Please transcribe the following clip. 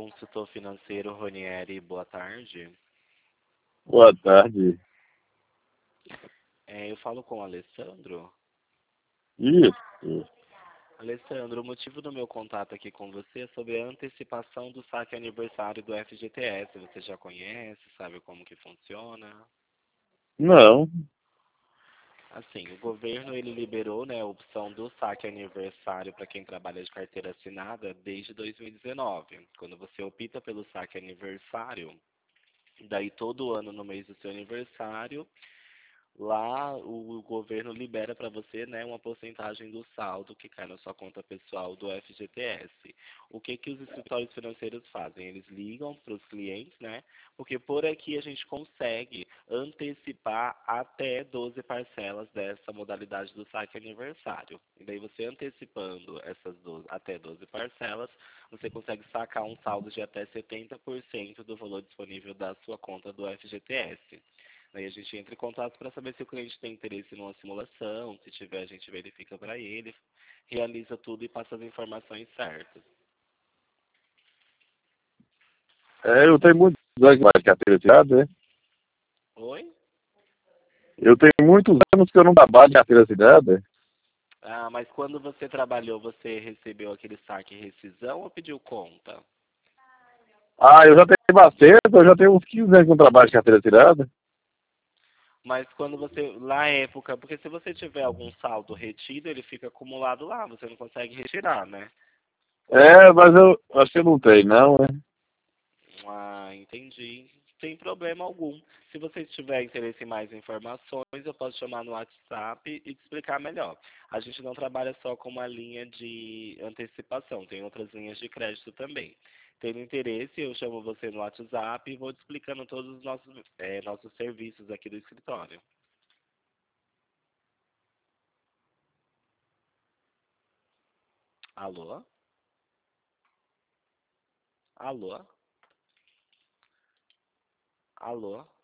consultor financeiro Ronieri, boa tarde. Boa tarde. Eu falo com o Alessandro. Isso. Alessandro, o motivo do meu contato aqui com você é sobre a antecipação do saque aniversário do FGTS. Você já conhece, sabe como que funciona? Não. Assim, o governo ele liberou, né, a opção do saque aniversário para quem trabalha de carteira assinada desde 2019. Quando você opta pelo saque aniversário, daí todo ano no mês do seu aniversário, lá o governo libera para você, né, uma porcentagem do saldo que cai na sua conta pessoal do FGTS. O que que os escritórios financeiros fazem? Eles ligam para os clientes, né? Porque por aqui a gente consegue antecipar até 12 parcelas dessa modalidade do saque aniversário. E daí você antecipando essas 12, até 12 parcelas, você consegue sacar um saldo de até 70% do valor disponível da sua conta do FGTS. Aí a gente entra em contato para saber se o cliente tem interesse numa simulação. Se tiver, a gente verifica para ele, realiza tudo e passa as informações certas. Eu tenho muitos anos de carteira assinada, né? Oi? Eu tenho muitos anos que eu não trabalho de carteira assinada. Ah, mas quando você trabalhou, você recebeu aquele saque rescisão ou pediu conta? Eu já tenho bastante, eu já tenho uns 15 anos que não trabalho de carteira assinada. Mas quando você, na época, porque se você tiver algum saldo retido, ele fica acumulado lá, você não consegue retirar, né? Mas eu acho que eu não tenho, não, né? Ah, entendi. Sem problema algum. Se você tiver interesse em mais informações, eu posso chamar no WhatsApp e te explicar melhor. A gente não trabalha só com uma linha de antecipação, tem outras linhas de crédito também. Tendo interesse, eu chamo você no WhatsApp e vou te explicando todos os nossos serviços aqui do escritório. Alô? Alô? Alô?